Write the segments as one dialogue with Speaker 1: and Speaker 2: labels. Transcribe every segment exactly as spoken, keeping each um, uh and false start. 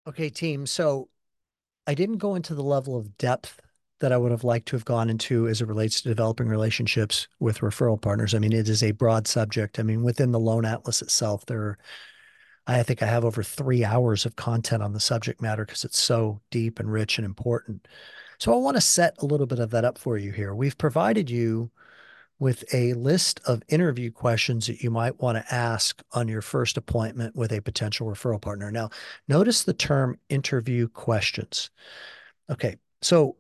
Speaker 1: Okay, team. So I didn't go into the level of depth that I would have liked to have gone into as it relates to developing relationships with referral partners. I mean, it is a broad subject. I mean, within the Loan Atlas itself, there are, I think I have over three hours of content on the subject matter because it's so deep and rich and important. So I want to set a little bit of that up for you here. We've provided you with a list of interview questions that you might want to ask on your first appointment with a potential referral partner. Now, notice the term interview questions. Okay, so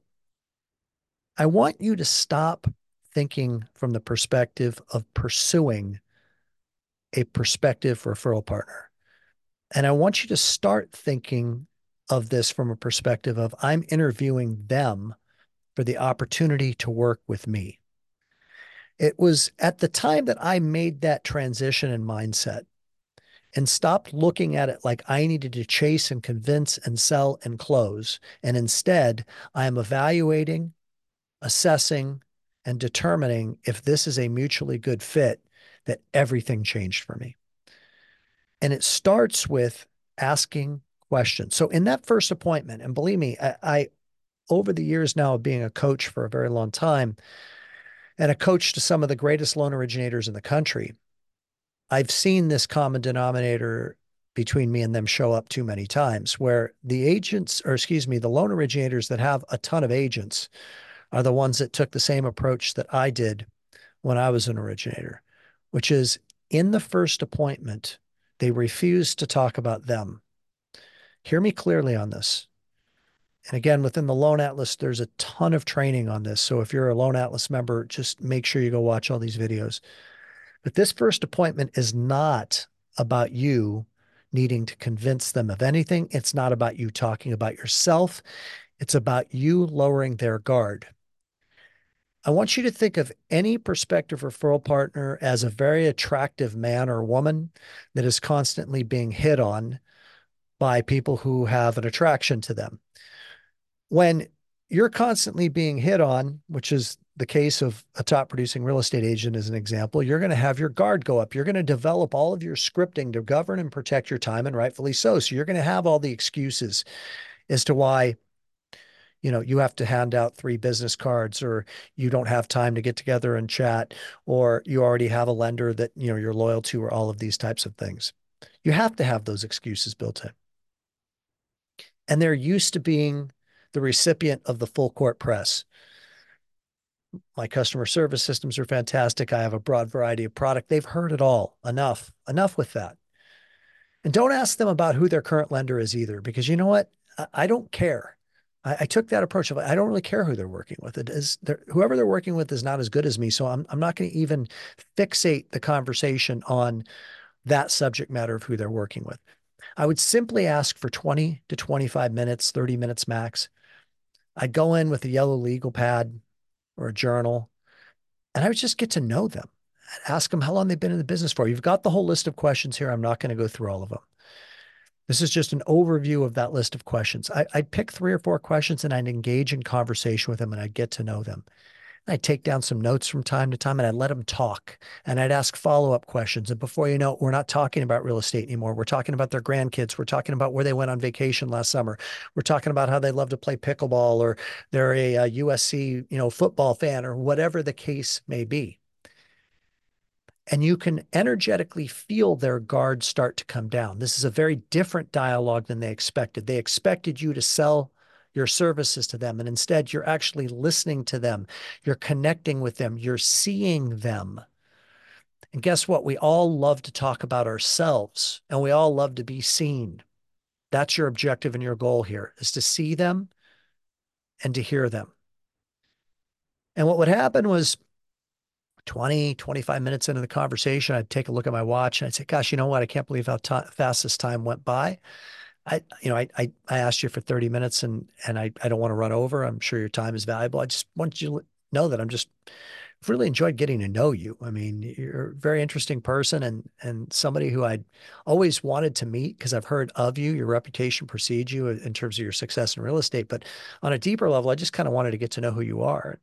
Speaker 1: I want you to stop thinking from the perspective of pursuing a prospective referral partner. And I want you to start thinking of this from a perspective of I'm interviewing them for the opportunity to work with me. It was at the time that I made that transition in mindset and stopped looking at it like I needed to chase and convince and sell and close. And instead, I am evaluating, assessing, and determining if this is a mutually good fit, that everything changed for me. And it starts with asking questions. So in that first appointment, and believe me, I, I over the years now of being a coach for a very long time and a coach to some of the greatest loan originators in the country, I've seen this common denominator between me and them show up too many times where the agents, or excuse me, the loan originators that have a ton of agents are the ones that took the same approach that I did when I was an originator, which is in the first appointment, they refused to talk about them. Hear me clearly on this. And again, within the Loan Atlas, there's a ton of training on this. So if you're a Loan Atlas member, just make sure you go watch all these videos. But this first appointment is not about you needing to convince them of anything. It's not about you talking about yourself. It's about you lowering their guard. I want you to think of any prospective referral partner as a very attractive man or woman that is constantly being hit on by people who have an attraction to them. When you're constantly being hit on, which is the case of a top producing real estate agent as an example, you're going to have your guard go up. You're going to develop all of your scripting to govern and protect your time, and rightfully so. So you're going to have all the excuses as to why, you know, you have to hand out three business cards, or you don't have time to get together and chat, or you already have a lender that, you know, you're loyal to, or all of these types of things. You have to have those excuses built in. And they're used to being the recipient of the full court press. My customer service systems are fantastic. I have a broad variety of product. They've heard it all. Enough. Enough with that. And don't ask them about who their current lender is either, because you know what? I, I don't care. I, I, took that approach of I don't really care who they're working with. It is they're, whoever they're working with is not as good as me. So I'm I'm not going to even fixate the conversation on that subject matter of who they're working with. I would simply ask for twenty to twenty-five minutes, thirty minutes max. I'd go in with a yellow legal pad or a journal, and I would just get to know them. I'd ask them how long they've been in the business for. You've got the whole list of questions here. I'm not going to go through all of them. This is just an overview of that list of questions. I, I'd pick three or four questions and I'd engage in conversation with them and I'd get to know them. I'd take down some notes from time to time and I'd let them talk and I'd ask follow-up questions. And before you know it, we're not talking about real estate anymore. We're talking about their grandkids. We're talking about where they went on vacation last summer. We're talking about how they love to play pickleball, or they're a, a U S C, you know, football fan, or whatever the case may be. And you can energetically feel their guard start to come down. This is a very different dialogue than they expected. They expected you to sell your services to them, and instead you're actually listening to them. You're connecting with them. You're seeing them. And guess what? We all love to talk about ourselves, and we all love to be seen. That's your objective and your goal here, is to see them and to hear them. And what would happen was twenty, twenty-five minutes into the conversation, I'd take a look at my watch and I'd say, gosh, you know what? I can't believe how fast this time went by. I, you know, I, I, I asked you for thirty minutes, and, and I, I don't want to run over. I'm sure your time is valuable. I just want you to know that I'm just really enjoyed getting to know you. I mean, you're a very interesting person, and, and somebody who I'd always wanted to meet because I've heard of you. Your reputation precedes you in terms of your success in real estate, but on a deeper level, I just kind of wanted to get to know who you are.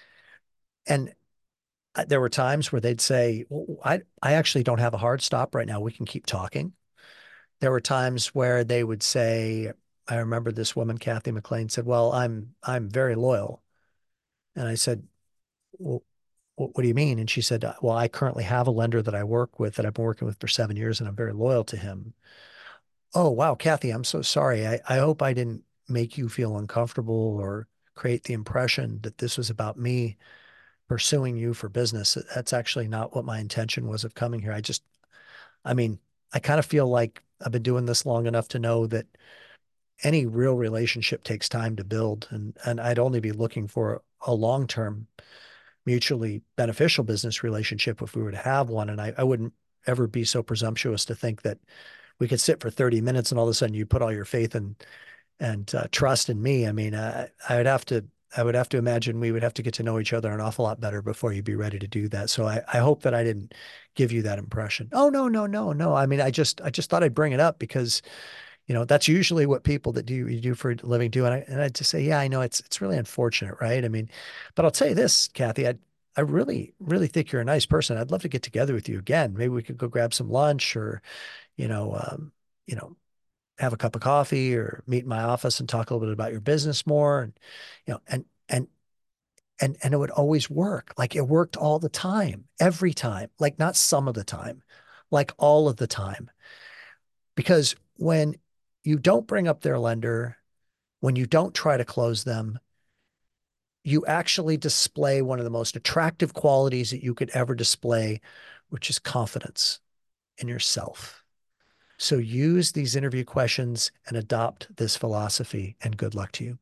Speaker 1: And there were times where they'd say, well, I, I actually don't have a hard stop right now. We can keep talking. There were times where they would say, I remember this woman, Kathy McLean, said, "Well, I'm I'm very loyal." And I said, "Well, what, what do you mean?" And she said, "Well, I currently have a lender that I work with that I've been working with for seven years, and I'm very loyal to him." Oh, wow, Kathy, I'm so sorry. I, I hope I didn't make you feel uncomfortable or create the impression that this was about me pursuing you for business. That's actually not what my intention was of coming here. I just, I mean, I kind of feel like I've been doing this long enough to know that any real relationship takes time to build, and and I'd only be looking for a long-term, mutually beneficial business relationship if we were to have one. And I, I wouldn't ever be so presumptuous to think that we could sit for thirty minutes and all of a sudden you put all your faith and and uh, trust in me. I mean, uh, I would have to I would have to imagine we would have to get to know each other an awful lot better before you'd be ready to do that. So I, I hope that I didn't give you that impression. Oh, no, no, no, no. I mean, I just I just thought I'd bring it up because, you know, that's usually what people that do you do for a living do. And I and I'd just say, yeah, I know it's it's really unfortunate, right? I mean, but I'll tell you this, Kathy, I I really, really think you're a nice person. I'd love to get together with you again. Maybe we could go grab some lunch or, you know, um, you know, have a cup of coffee or meet in my office and talk a little bit about your business more. And, you know, and, and, and, and it would always work. Like it worked all the time, every time, like not some of the time, like all of the time. Because when you don't bring up their lender, when you don't try to close them, you actually display one of the most attractive qualities that you could ever display, which is confidence in yourself. So use these interview questions and adopt this philosophy, and good luck to you.